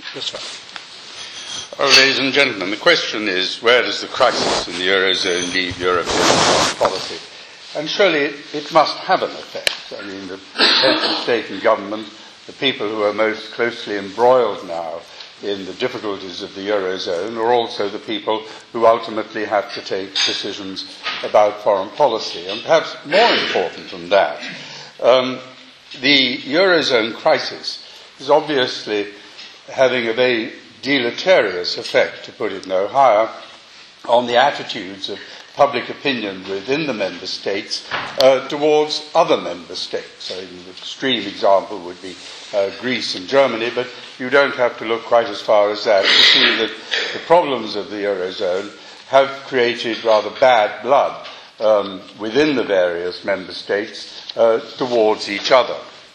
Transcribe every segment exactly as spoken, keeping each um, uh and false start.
Yes, sir. Oh, ladies and gentlemen, the question is, where does the crisis in the Eurozone leave European foreign policy? And surely it, it must have an effect. I mean, the heads of state and government, the people who are most closely embroiled now in the difficulties of the Eurozone, are also the people who ultimately have to take decisions about foreign policy. And perhaps more important than that, um, the Eurozone crisis is obviously having a very deleterious effect, to put it no higher, on the attitudes of public opinion within the member states uh, towards other member states. I mean, the extreme example would be uh, Greece and Germany, but you don't have to look quite as far as that to see that the problems of the Eurozone have created rather bad blood um, within the various member states uh, towards each other.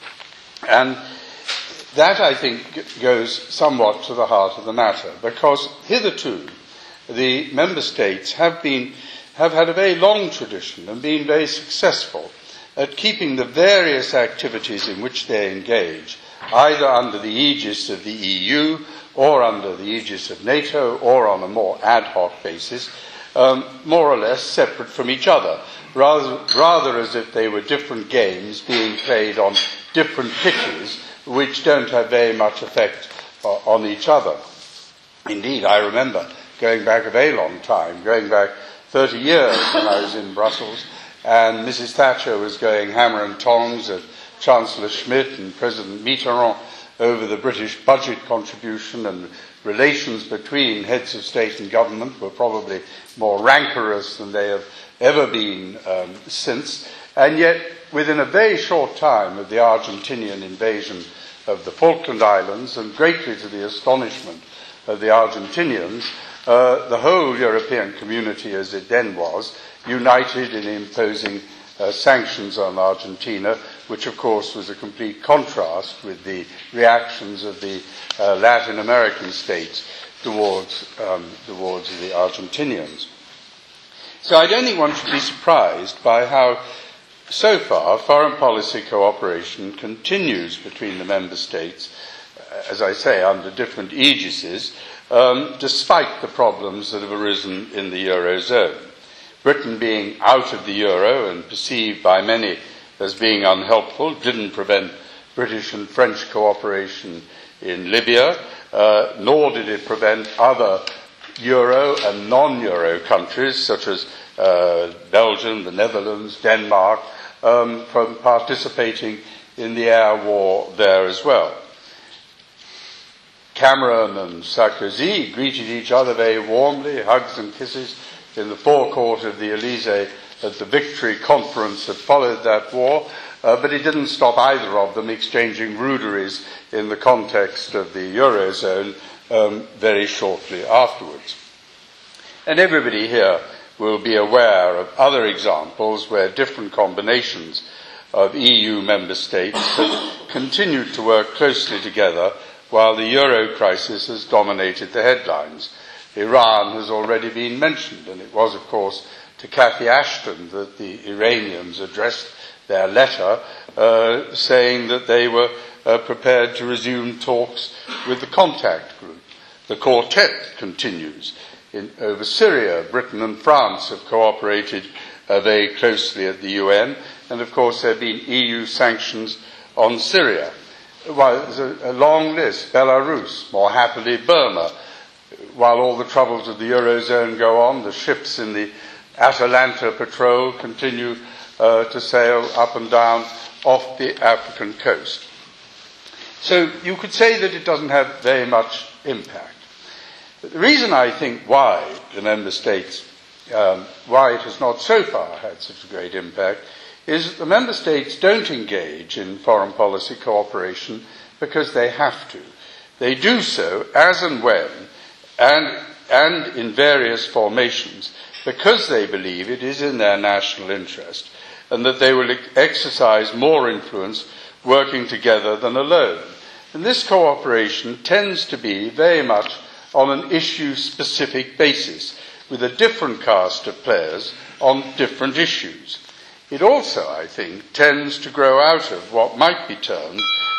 And that, I think, goes somewhat to the heart of the matter, because hitherto the member states have been have had a very long tradition and been very successful at keeping the various activities in which they engage, either under the aegis of the E U or under the aegis of NATO or on a more ad hoc basis, um, more or less separate from each other, rather, rather as if they were different games being played on different pitches which don't have very much effect uh, on each other. Indeed, I remember going back a very long time, going back thirty years when I was in Brussels, and Missus Thatcher was going hammer and tongs at Chancellor Schmidt and President Mitterrand over the British budget contribution, and relations between heads of state and government were probably more rancorous than they have ever been um, since. And yet, within a very short time of the Argentinian invasion of the Falkland Islands, and greatly to the astonishment of the Argentinians, uh, the whole European community, as it then was, united in imposing uh, sanctions on Argentina, which of course was a complete contrast with the reactions of the uh, Latin American states towards, um, towards the Argentinians. So I don't think one should be surprised by how, so far, foreign policy cooperation continues between the member states, as I say, under different aegises, um, despite the problems that have arisen in the Eurozone. Britain being out of the Euro and perceived by many as being unhelpful didn't prevent British and French cooperation in Libya, uh, nor did it prevent other Euro and non-Euro countries, such as uh, Belgium, the Netherlands, Denmark, um, from participating in the air war there as well. Cameron and Sarkozy greeted each other very warmly, hugs and kisses, in the forecourt of the Elysee at the victory conference that followed that war, uh, but it didn't stop either of them exchanging ruderies in the context of the Eurozone um, very shortly afterwards. And everybody here will be aware of other examples where different combinations of E U member states have continued to work closely together while the Euro crisis has dominated the headlines. Iran has already been mentioned, and it was, of course, to Cathy Ashton that the Iranians addressed their letter uh, saying that they were uh, prepared to resume talks with the contact group. The quartet continues. In, over Syria, Britain and France have cooperated uh, very closely at the U N, and of course there have been E U sanctions on Syria. Well, there's a, a long list. Belarus, more happily Burma. While all the troubles of the Eurozone go on, the ships in the Atalanta patrol continue uh, to sail up and down off the African coast. So you could say that it doesn't have very much impact. But the reason I think why the member states, um, why it has not so far had such a great impact, is that the member states don't engage in foreign policy cooperation because they have to. They do so as and when, and, and in various formations, because they believe it is in their national interest, and that they will exercise more influence working together than alone. And this cooperation tends to be very much on an issue-specific basis, with a different cast of players on different issues. It also, I think, tends to grow out of what might be termed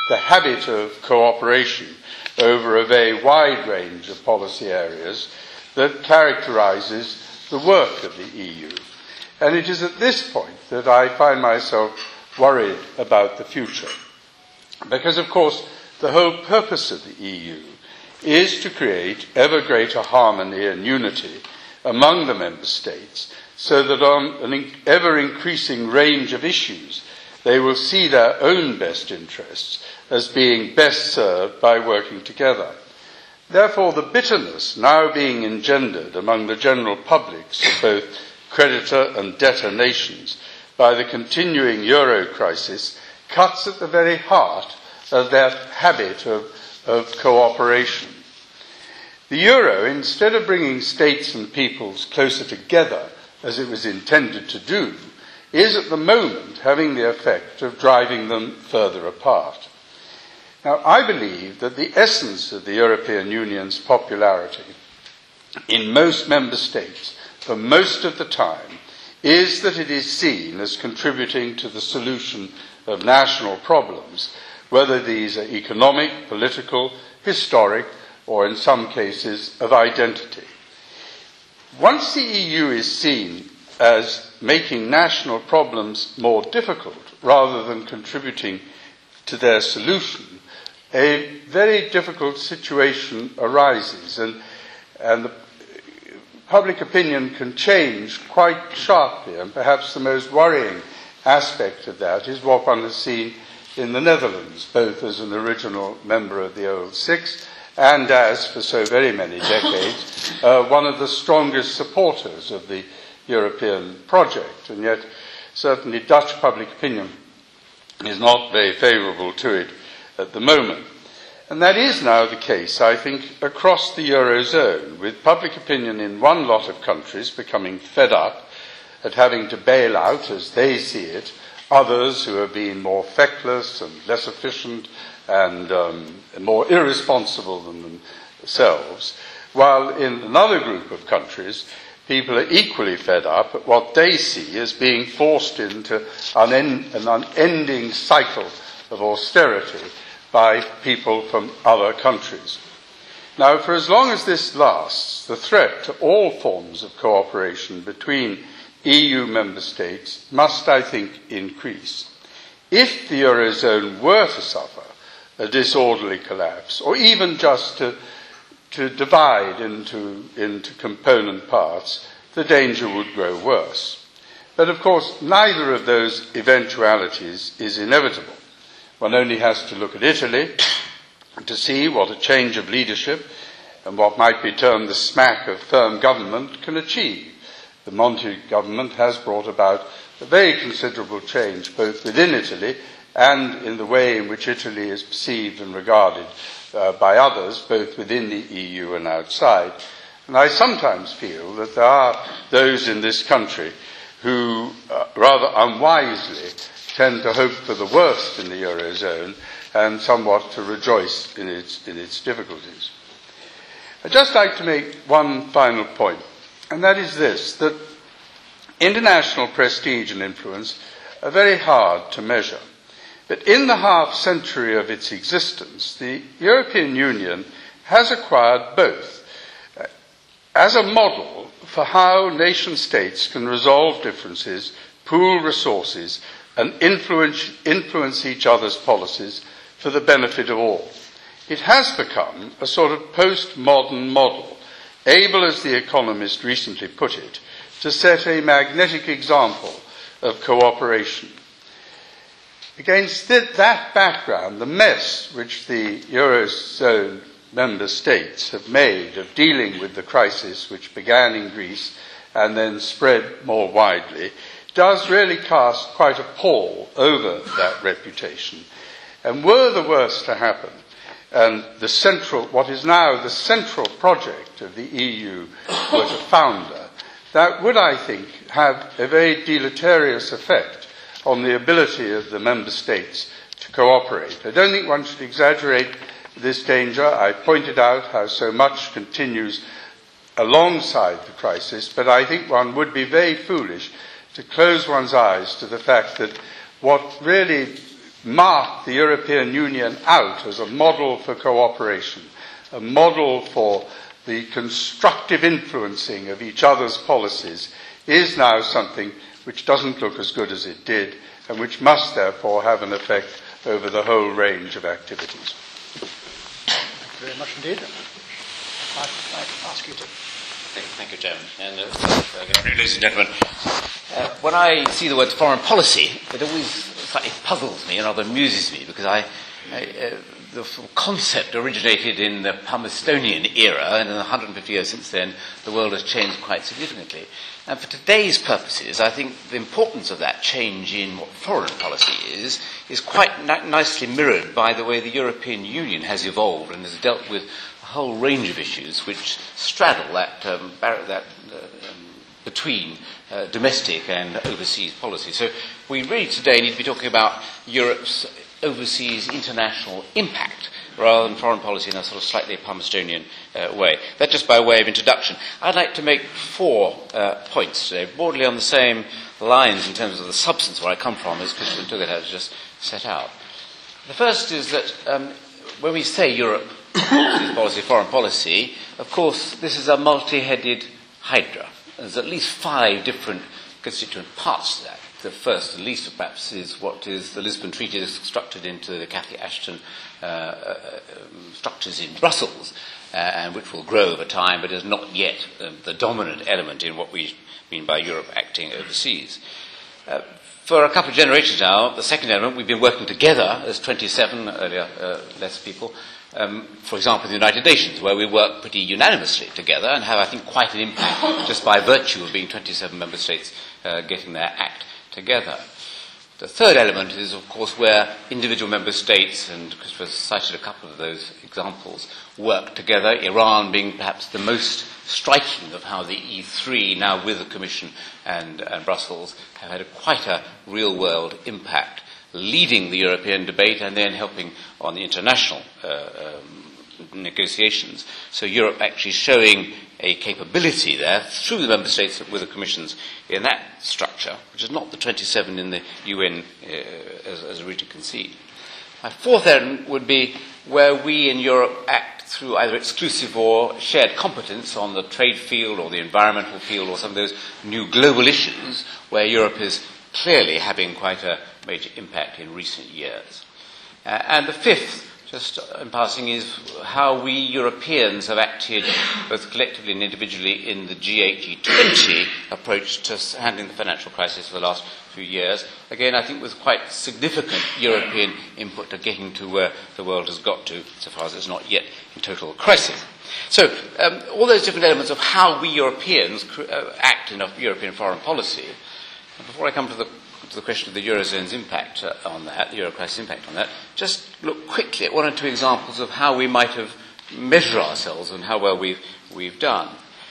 the habit of cooperation over a very wide range of policy areas that characterizes the work of the E U. And it is at this point that I find myself worried about the future. Because, of course, the whole purpose of the E U is to create ever greater harmony and unity among the member states, so that on an ever increasing range of issues they will see their own best interests as being best served by working together. Therefore, the bitterness now being engendered among the general publics of both creditor and debtor nations by the continuing euro crisis cuts at the very heart of that habit of, of cooperation. The euro, instead of bringing states and peoples closer together, as it was intended to do, is at the moment having the effect of driving them further apart. Now, I believe that the essence of the European Union's popularity in most member states for most of the time is that it is seen as contributing to the solution of national problems, whether these are economic, political, historic, or in some cases of identity. Once the E U is seen as making national problems more difficult rather than contributing to their solution, a very difficult situation arises, and, and the public opinion can change quite sharply, and perhaps the most worrying aspect of that is what one has seen in the Netherlands, both as an original member of the Old Six and as, for so very many decades, uh, one of the strongest supporters of the European project. And yet, certainly Dutch public opinion is not very favourable to it at the moment. And that is now the case, I think, across the Eurozone, with public opinion in one lot of countries becoming fed up at having to bail out, as they see it, others who have been more feckless and less efficient and um, more irresponsible than themselves, while in another group of countries, people are equally fed up at what they see as being forced into unend- an unending cycle of austerity by people from other countries. Now, for as long as this lasts, the threat to all forms of cooperation between E U member states must, I think, increase. If the Eurozone were to suffer a disorderly collapse, or even just to, to divide into, into component parts, the danger would grow worse. But of course, neither of those eventualities is inevitable. One only has to look at Italy to see what a change of leadership and what might be termed the smack of firm government can achieve. The Monti government has brought about a very considerable change both within Italy and in the way in which Italy is perceived and regarded uh, by others, both within the E U and outside. And I sometimes feel that there are those in this country who, uh, rather unwisely, tend to hope for the worst in the Eurozone and somewhat to rejoice in its, in its difficulties. I'd just like to make one final point, and that is this, that international prestige and influence are very hard to measure. But in the half century of its existence, the European Union has acquired both uh, as a model for how nation states can resolve differences, pool resources, and influence, influence each other's policies for the benefit of all. It has become a sort of postmodern model, able, as The Economist recently put it, to set a magnetic example of cooperation. Against that background, the mess which the Eurozone member states have made of dealing with the crisis which began in Greece and then spread more widely does really cast quite a pall over that reputation. And were the worst to happen, and the central, what is now the central project of the E U were to founder, that would, I think, have a very deleterious effect on the ability of the member states to cooperate. I don't think one should exaggerate this danger. I pointed out how so much continues alongside the crisis, but I think one would be very foolish to close one's eyes to the fact that what really mark the European Union out as a model for cooperation, a model for the constructive influencing of each other's policies, is now something which doesn't look as good as it did, and which must therefore have an effect over the whole range of activities. Thank you very much indeed. I'd like to ask you to... Thank, thank you, Chairman. And, uh, uh, ladies and gentlemen, uh, when I see the word foreign policy, it always slightly puzzles me and rather amuses me, because I, I uh, the concept originated in the Palmerstonian era, and in the one hundred fifty years since then, the world has changed quite significantly. And for today's purposes, I think the importance of that change in what foreign policy is, is quite ni- nicely mirrored by the way the European Union has evolved and has dealt with a whole range of issues which straddle that, um, bar- that uh, um, between uh, domestic and overseas policy. So we really today need to be talking about Europe's overseas international impact rather than foreign policy in a sort of slightly Palmerstonian uh, way. That just by way of introduction. I'd like to make four uh, points today, broadly on the same lines in terms of the substance where I come from, as Christian Tugget has just set out. The first is that um, when we say Europe policy, foreign policy, of course this is a multi-headed hydra. There's at least five different constituent parts to that. The first and least, perhaps, is what is the Lisbon Treaty is constructed into the Cathy Ashton uh, uh, um, structures in Brussels, uh, and which will grow over time, but is not yet um, the dominant element in what we mean by Europe acting overseas. Uh, for a couple of generations now, the second element, we've been working together as twenty-seven, earlier uh, less people, um, for example, the United Nations, where we work pretty unanimously together and have, I think, quite an impact just by virtue of being twenty-seven member states uh, getting their act together. The third element is, of course, where individual member states, and Christopher cited a couple of those examples, work together, Iran being perhaps the most striking of how the E three, now with the Commission and, and Brussels, have had a, quite a real-world impact, leading the European debate and then helping on the international uh, um, negotiations. So Europe actually showing a capability there through the member states with the commissions in that structure, which is not the twenty-seven in the U N uh, as, as originally conceived. My fourth element would be where we in Europe act through either exclusive or shared competence on the trade field or the environmental field or some of those new global issues where Europe is clearly having quite a major impact in recent years. Uh, and the fifth, just in passing, is how we Europeans have acted both collectively and individually in the G eight G twenty approach to handling the financial crisis for the last few years. Again, I think with quite significant European input to getting to where the world has got to, so far as it's not yet in total crisis. So, um, all those different elements of how we Europeans uh, act in a European foreign policy. And before I come to the to the question of the Eurozone's impact uh, on that, the Euro crisis impact on that, just look quickly at one or two examples of how we might have measured ourselves and how well we've, we've done.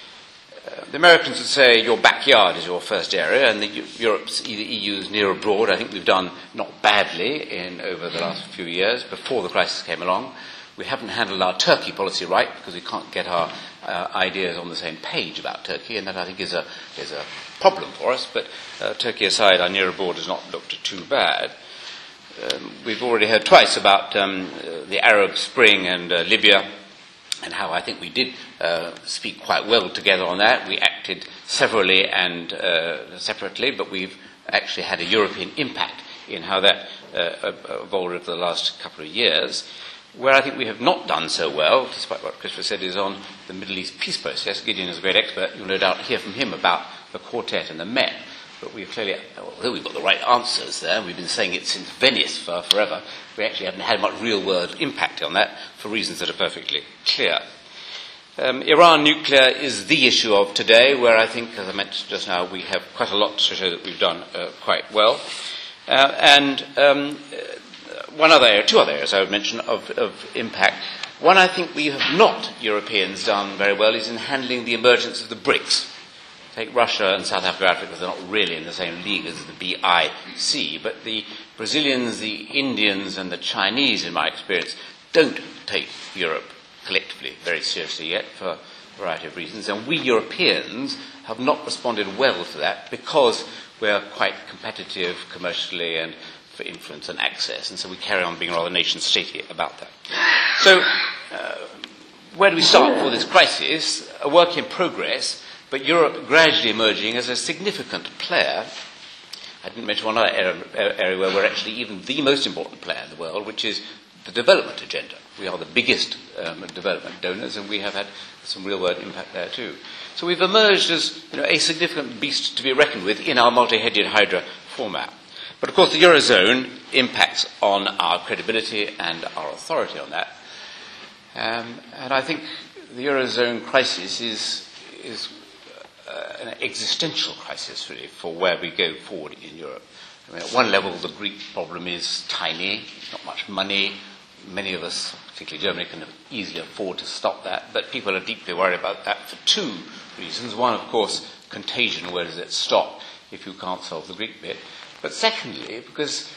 Uh, the Americans would say your backyard is your first area, and the Europe's either E U's near or abroad. I think we've done not badly in over the last few years before the crisis came along. We haven't handled our Turkey policy right because we can't get our uh, ideas on the same page about Turkey, and that I think is a is a problem for us. But uh, Turkey aside, our near abroad has not looked too bad. Um, we've already heard twice about um, uh, the Arab Spring and uh, Libya, and how I think we did uh, speak quite well together on that. We acted severally and uh, separately, but we've actually had a European impact in how that uh, evolved over the last couple of years. Where I think we have not done so well, despite what Christopher said, is on the Middle East peace process. Gideon is a great expert. You'll no doubt hear from him about the Quartet and the Met. But we've clearly, although we've got the right answers there, we've been saying it since Venice for forever, we actually haven't had much real-world impact on that for reasons that are perfectly clear. Um, Iran nuclear is the issue of today, where I think, as I mentioned just now, we have quite a lot to show that we've done uh, quite well. Uh, and um, One other area, two other areas I would mention of, of impact. One I think we have not, Europeans, done very well is in handling the emergence of the BRICS. Take Russia and South Africa, Africa, they're not really in the same league as the B I C, but the Brazilians, the Indians and the Chinese, in my experience, don't take Europe collectively very seriously yet for a variety of reasons, and we Europeans have not responded well to that because we're quite competitive commercially and for influence and access, and so we carry on being rather nation-statey about that. So, uh, where do we start for this crisis? A work in progress, but Europe gradually emerging as a significant player. I didn't mention one other area where we're actually even the most important player in the world, which is the development agenda. We are the biggest um, development donors, and we have had some real-world impact there too. So we've emerged as, you know, a significant beast to be reckoned with in our multi-headed Hydra format. But of course the Eurozone impacts on our credibility and our authority on that. Um, and I think the Eurozone crisis is, is uh, an existential crisis, really, for where we go forward in Europe. I mean, at one level, the Greek problem is tiny, not much money. Many of us, particularly Germany, can easily afford to stop that. But people are deeply worried about that for two reasons. One, of course, contagion. Where does it stop if you can't solve the Greek bit? But secondly, because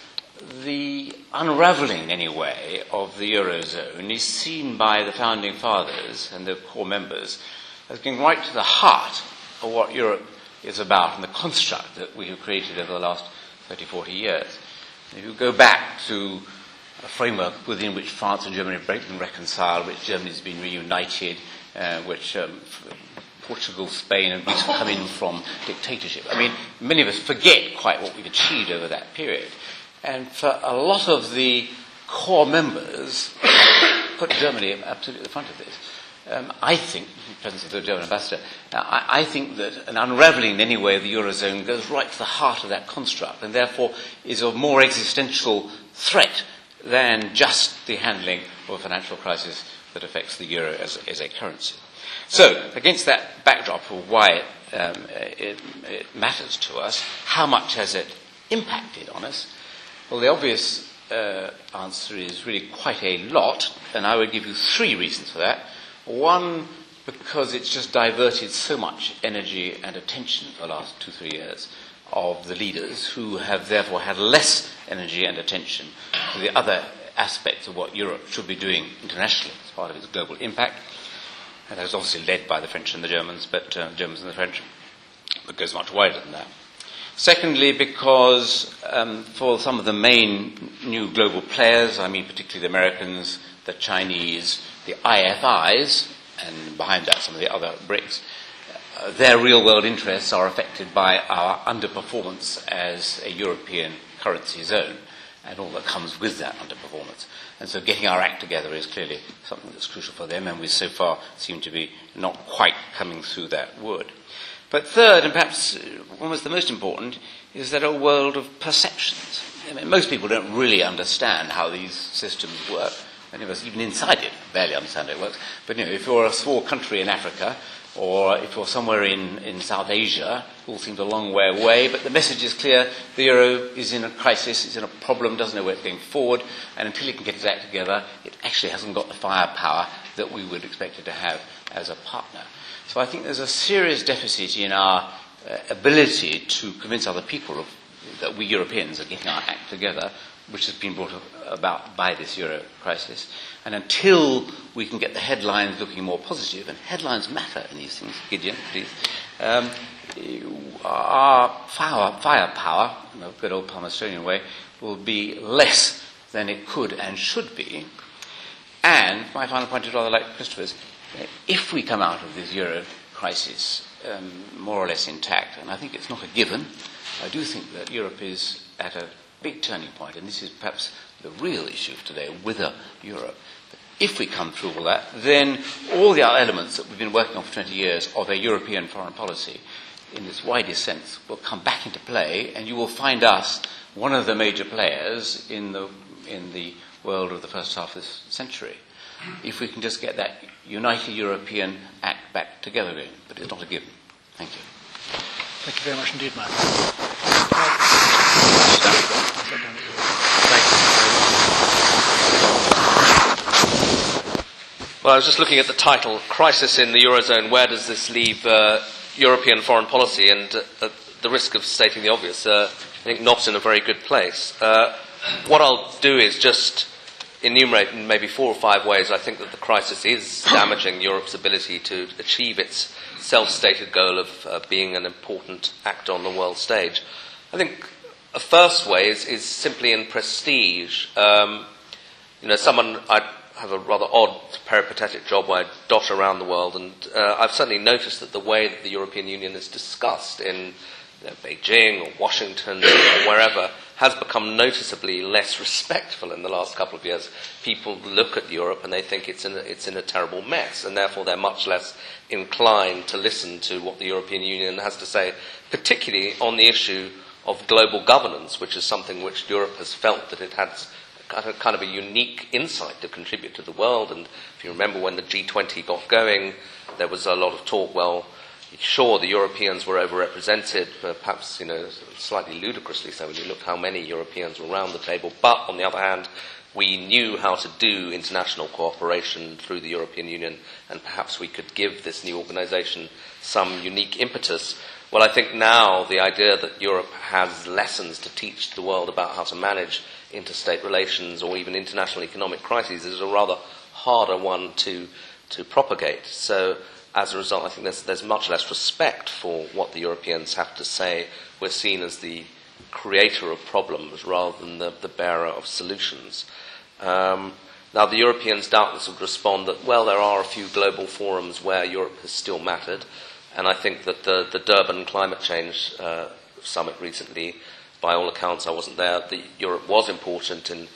the unravelling, anyway, of the Eurozone is seen by the founding fathers and the core members as going right to the heart of what Europe is about and the construct that we have created over the last thirty, forty years. If you go back to a framework within which France and Germany have been reconciled, which Germany has been reunited, uh, which um, Portugal, Spain and Greece have come in from dictatorship. I mean, many of us forget quite what we've achieved over that period. And for a lot of the core members, put Germany absolutely at the front of this. Um, I think, in the presence of the German ambassador, uh, I, I think that an unravelling in any way of the Eurozone goes right to the heart of that construct and therefore is of more existential threat than just the handling of a financial crisis that affects the euro as, as a currency. So, against that backdrop of why it, um, it, it matters to us, how much has it impacted on us? Well, the obvious uh, answer is really quite a lot, and I would give you three reasons for that. One, because it's just diverted so much energy and attention for the last two, three years of the leaders, who have therefore had less energy and attention to the other aspects of what Europe should be doing internationally as part of its global impact. And that was obviously led by the French and the Germans, but uh, Germans and the French, but goes much wider than that. Secondly, because um, for some of the main new global players, I mean particularly the Americans, the Chinese, the I F Is, and behind that some of the other BRICS, uh, their real-world interests are affected by our underperformance as a European currency zone and all that comes with that underperformance. And so getting our act together is clearly something that's crucial for them, and we so far seem to be not quite coming through that wood. But third, and perhaps almost the most important, is that a world of perceptions. I mean, most people don't really understand how these systems work. Many of us, even inside it, barely understand how it works. But, you know, if you're a small country in Africa, or if you're somewhere in, in South Asia, it all seems a long way away, but the message is clear. The euro is in a crisis, it's in a problem, doesn't know where it's going forward, and until it can get its act together, it actually hasn't got the firepower that we would expect it to have as a partner. So I think there's a serious deficit in our uh, ability to convince other people of, that we Europeans are getting our act together, which has been brought about by this euro crisis. And until we can get the headlines looking more positive, and headlines matter in these things, Gideon, please, um, our fire, firepower, in a good old Palmerstonian way, will be less than it could and should be. And my final point is rather like Christopher's. If we come out of this euro crisis um, more or less intact, and I think it's not a given, I do think that Europe is at a big turning point, and this is perhaps the real issue today with Europe. If we come through all that, then all the other elements that we've been working on for twenty years of a European foreign policy, in its widest sense, will come back into play, and you will find us one of the major players in the in the world of the first half of this century. If we can just get that united European act back together again. But it's not a given. Thank you. Thank you very much indeed, Mark. Well, I was just looking at the title, Crisis in the Eurozone. Where does this leave uh, European foreign policy? And uh, at the risk of stating the obvious, uh, I think not in a very good place. Uh, what I'll do is just enumerate in maybe four or five ways I think that the crisis is damaging Europe's ability to achieve its self-stated goal of uh, being an important actor on the world stage. I think a first way is, is simply in prestige. Um, you know, someone, I have a rather odd peripatetic job where I dot around the world, and uh, I've certainly noticed that the way that the European Union is discussed in you know, Beijing or Washington or wherever has become noticeably less respectful in the last couple of years. People look at Europe and they think it's in a, it's in a terrible mess, and therefore they're much less inclined to listen to what the European Union has to say, particularly on the issue of global governance, which is something which Europe has felt that it has kind of a unique insight to contribute to the world. And if you remember when the G twenty got going, there was a lot of talk, well, sure, the Europeans were overrepresented, perhaps, you know, slightly ludicrously so when you look how many Europeans were around the table, but on the other hand, we knew how to do international cooperation through the European Union, and perhaps we could give this new organisation some unique impetus. Well, I think now the idea that Europe has lessons to teach the world about how to manage interstate relations or even international economic crises is a rather harder one to, to propagate. So, as a result, I think there's, there's much less respect for what the Europeans have to say. We're seen as the creator of problems rather than the, the bearer of solutions. Um, now, the Europeans doubtless would respond that, well, there are a few global forums where Europe has still mattered, and I think that the, the Durban Climate Change uh, Summit recently, by all accounts, I wasn't there, the, Europe was important in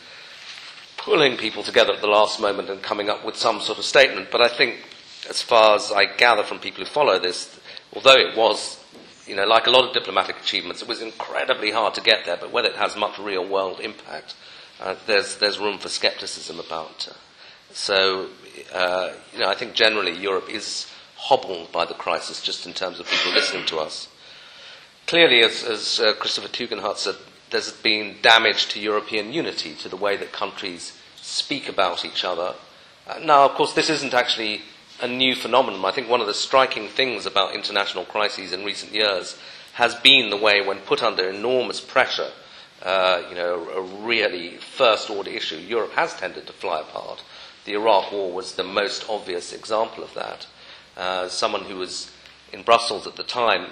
pulling people together at the last moment and coming up with some sort of statement. But I think, as far as I gather from people who follow this, although it was, you know, like a lot of diplomatic achievements, it was incredibly hard to get there, but whether it has much real-world impact, uh, there's, there's room for scepticism about. Uh, so, uh, you know, I think generally Europe is hobbled by the crisis just in terms of people listening to us. Clearly, as, as uh, Christopher Tugendhat said, there's been damage to European unity, to the way that countries speak about each other. Uh, now, of course, this isn't actually a new phenomenon. I think one of the striking things about international crises in recent years has been the way, when put under enormous pressure, uh, you know, a really first-order issue, Europe has tended to fly apart. The Iraq War was the most obvious example of that. Uh, someone who was in Brussels at the time,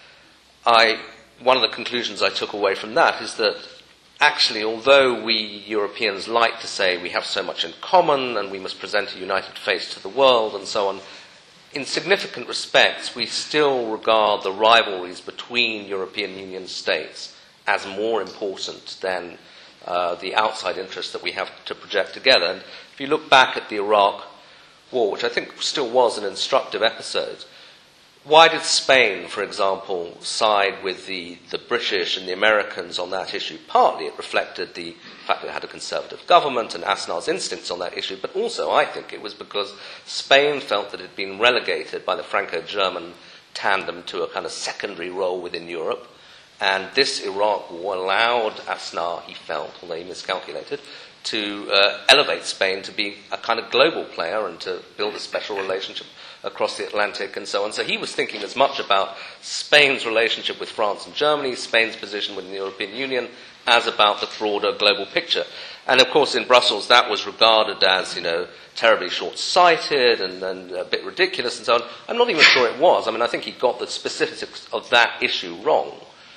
I, one of the conclusions I took away from that is that actually, although we Europeans like to say we have so much in common and we must present a united face to the world and so on, in significant respects we still regard the rivalries between European Union states as more important than uh, the outside interests that we have to project together. And if you look back at the Iraq War, which I think still was an instructive episode, why did Spain, for example, side with the, the British and the Americans on that issue? Partly it reflected the fact that it had a conservative government and Aznar's instincts on that issue, but also I think it was because Spain felt that it had been relegated by the Franco-German tandem to a kind of secondary role within Europe, and this Iraq War allowed Aznar, he felt, although he miscalculated, to uh, elevate Spain to be a kind of global player and to build a special relationship across the Atlantic and so on. So he was thinking as much about Spain's relationship with France and Germany, Spain's position within the European Union, as about the broader global picture. And of course in Brussels that was regarded as, you know, terribly short-sighted and, and a bit ridiculous and so on. I'm not even sure it was. I mean, I think he got the specifics of that issue wrong.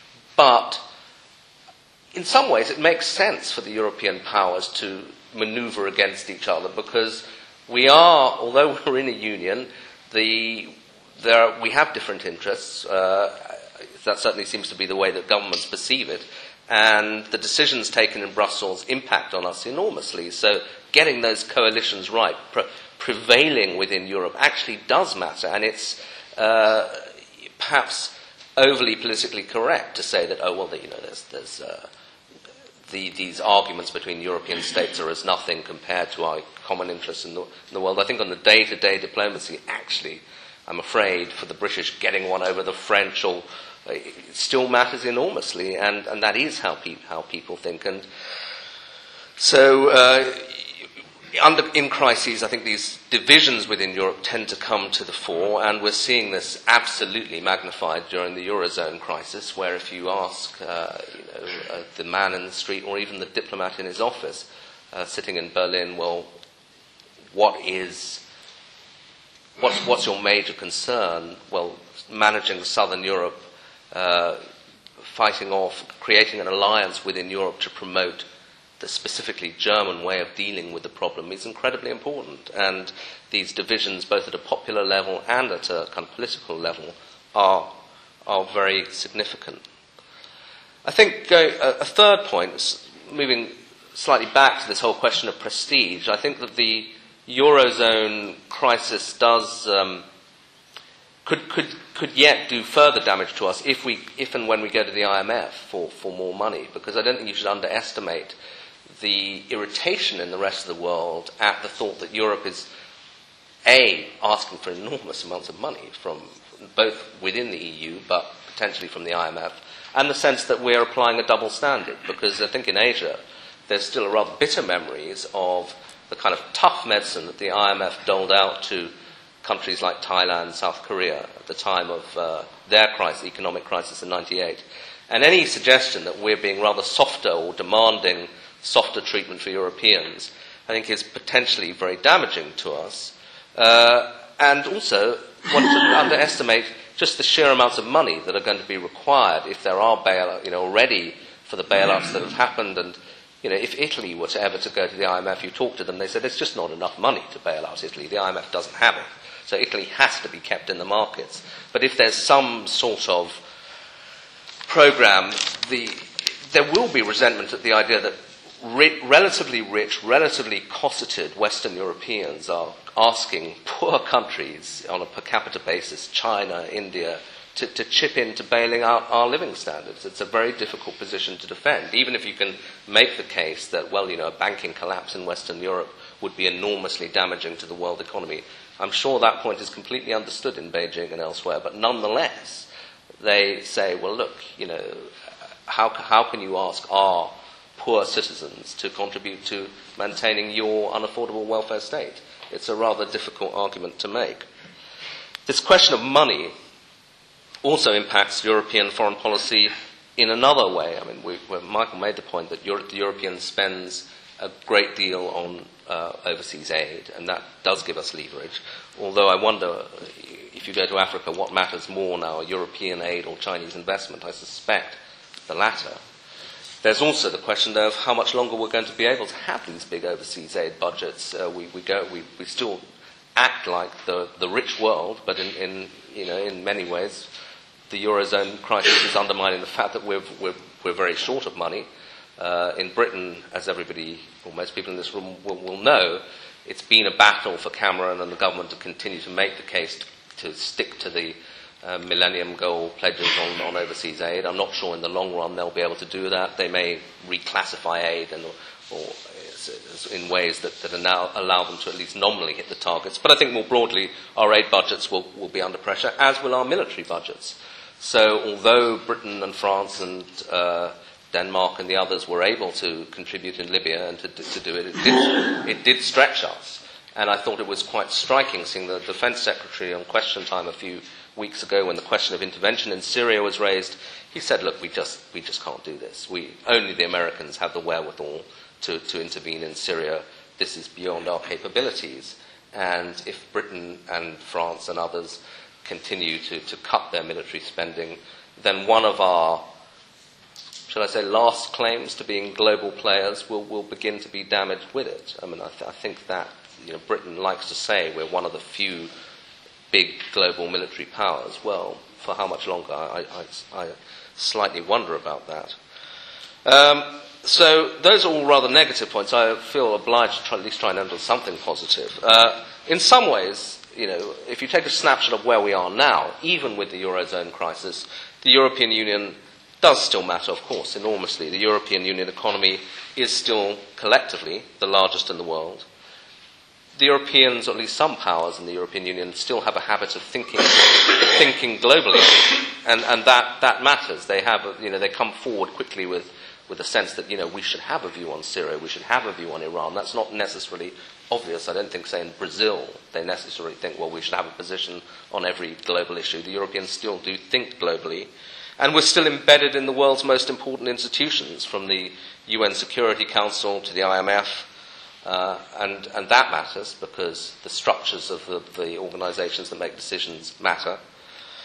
But in some ways, it makes sense for the European powers to maneuver against each other because we are, although we're in a union, the, there are, we have different interests. Uh, that certainly seems to be the way that governments perceive it. And the decisions taken in Brussels impact on us enormously. So getting those coalitions right, pre- prevailing within Europe, actually does matter. And it's uh, perhaps overly politically correct to say that, oh, well, you know, there's... there's uh, The, these arguments between European states are as nothing compared to our common interests in the, in the world. I think on the day-to-day diplomacy, actually, I'm afraid, for the British getting one over the French or, uh, it still matters enormously, and, and that is how, pe- how people think. And so, uh, under, in crises, I think these divisions within Europe tend to come to the fore, and we're seeing this absolutely magnified during the Eurozone crisis, where if you ask uh, you know, uh, the man in the street or even the diplomat in his office uh, sitting in Berlin, well, what is, what's, what's your major concern? Well, managing Southern Europe uh, fighting off, creating an alliance within Europe to promote the specifically German way of dealing with the problem is incredibly important. And these divisions, both at a popular level and at a kind of political level, are, are very significant. I think uh, a third point, moving slightly back to this whole question of prestige, I think that the Eurozone crisis does um, could could could yet do further damage to us if we if and when we go to the I M F for, for more money, because I don't think you should underestimate the irritation in the rest of the world at the thought that Europe is A, asking for enormous amounts of money from both within the E U but potentially from the I M F, and the sense that we're applying a double standard, because I think in Asia there's still a rather bitter memories of the kind of tough medicine that the I M F doled out to countries like Thailand, South Korea at the time of uh, their crisis, economic crisis in ninety-eight. And any suggestion that we're being rather softer or demanding softer treatment for Europeans, I think is potentially very damaging to us. Uh, and also, one shouldn't underestimate just the sheer amounts of money that are going to be required if there are bailouts, you know, already for the bailouts that have happened. And, you know, if Italy were to ever to go to the I M F, you talk to them, they said there's just not enough money to bail out Italy. The I M F doesn't have it. So Italy has to be kept in the markets. But if there's some sort of program, the, there will be resentment at the idea that Ri- relatively rich, relatively cosseted Western Europeans are asking poor countries on a per capita basis, China, India, to, to chip in to bailing out our living standards. It's a very difficult position to defend, even if you can make the case that, well, you know, a banking collapse in Western Europe would be enormously damaging to the world economy. I'm sure that point is completely understood in Beijing and elsewhere, but nonetheless, they say, well, look, you know, how, how can you ask our poor citizens to contribute to maintaining your unaffordable welfare state? It's a rather difficult argument to make. This question of money also impacts European foreign policy in another way. I mean, we, well, Michael made the point that Europe, the European spends a great deal on uh, overseas aid, and that does give us leverage. Although I wonder, if you go to Africa, what matters more now, European aid or Chinese investment? I suspect the latter. There's also the question, though, of how much longer we're going to be able to have these big overseas aid budgets. Uh, we, we, go, we, we still act like the, the rich world, but in, in, you know, in many ways, the Eurozone crisis is undermining the fact that we're, we're, we're very short of money. Uh, in Britain, as everybody, or most people in this room will, will know, it's been a battle for Cameron and the government to continue to make the case to, to stick to the Uh, Millennium Goal pledges on, on overseas aid. I'm not sure in the long run they'll be able to do that. They may reclassify aid and, or in ways that, that now allow them to at least nominally hit the targets. But I think more broadly, our aid budgets will, will be under pressure, as will our military budgets. So although Britain and France and uh, Denmark and the others were able to contribute in Libya and to, to do it, it did, it did stretch us. And I thought it was quite striking seeing the Defence Secretary on Question Time a few weeks ago, when the question of intervention in Syria was raised, he said, look, we just we just can't do this. We only the Americans have the wherewithal to, to intervene in Syria. This is beyond our capabilities. And if Britain and France and others continue to, to cut their military spending, then one of our, shall I say, last claims to being global players will, will begin to be damaged with it. I mean, I, th- I think that, you know, Britain likes to say we're one of the few big global military powers. Well, for how much longer? I, I, I slightly wonder about that. Um, so those are all rather negative points. I feel obliged to try, at least try and end on something positive. Uh, in some ways, you know, if you take a snapshot of where we are now, even with the Eurozone crisis, the European Union does still matter, of course, enormously. The European Union economy is still collectively the largest in the world. The Europeans, or at least some powers in the European Union, still have a habit of thinking, thinking globally, and, and that, that matters. They have, a, you know, they come forward quickly with, with a sense that, you know, we should have a view on Syria, we should have a view on Iran. That's not necessarily obvious. I don't think, say, in Brazil, they necessarily think, well, we should have a position on every global issue. The Europeans still do think globally, and we're still embedded in the world's most important institutions, from the U N Security Council to the I M F. Uh, and, and that matters because the structures of the, the organisations that make decisions matter.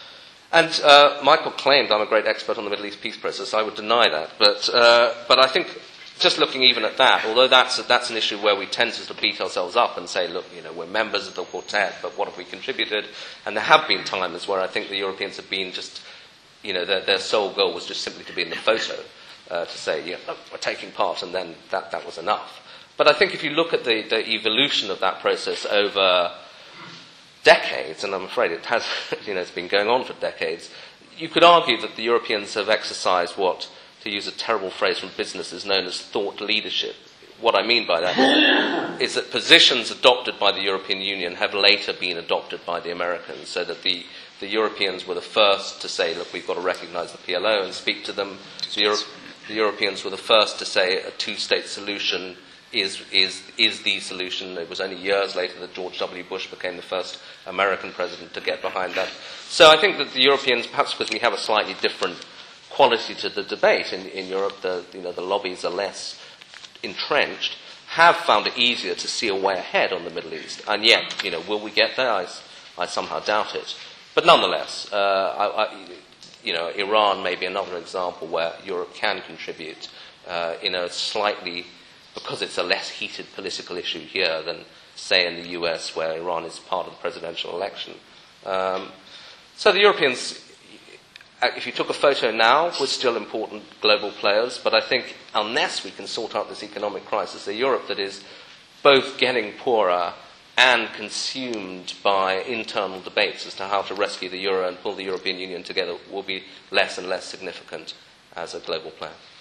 And uh, Michael claimed I'm a great expert on the Middle East peace process. I would deny that. But, uh, but I think just looking even at that, although that's, that's an issue where we tend to sort of beat ourselves up and say, look, you know, we're members of the quartet, but what have we contributed? And there have been times where I think the Europeans have been just, you know, their, their sole goal was just simply to be in the photo, uh, to say, you know, look, we're taking part, and then that, that was enough. But I think if you look at the, the evolution of that process over decades, and I'm afraid it has, you know, it's been going on for decades, you could argue that the Europeans have exercised what, to use a terrible phrase from business, is known as thought leadership. What I mean by that is that positions adopted by the European Union have later been adopted by the Americans, so that the, the Europeans were the first to say, look, we've got to recognise the P L O and speak to them. The, Euro- the Europeans were the first to say a two-state solution is, is, is the solution. It was only years later that George W. Bush became the first American president to get behind that. So I think that the Europeans, perhaps because we have a slightly different quality to the debate in, in Europe, the, you know, the lobbies are less entrenched, have found it easier to see a way ahead on the Middle East. And yet, you know, will we get there? I, I somehow doubt it. But nonetheless, uh, I, I, you know, Iran may be another example where Europe can contribute uh, in a slightly, because it's a less heated political issue here than, say, in the U S, where Iran is part of the presidential election. Um, so the Europeans, if you took a photo now, we're still important global players, but I think unless we can sort out this economic crisis, a Europe that is both getting poorer and consumed by internal debates as to how to rescue the euro and pull the European Union together will be less and less significant as a global player.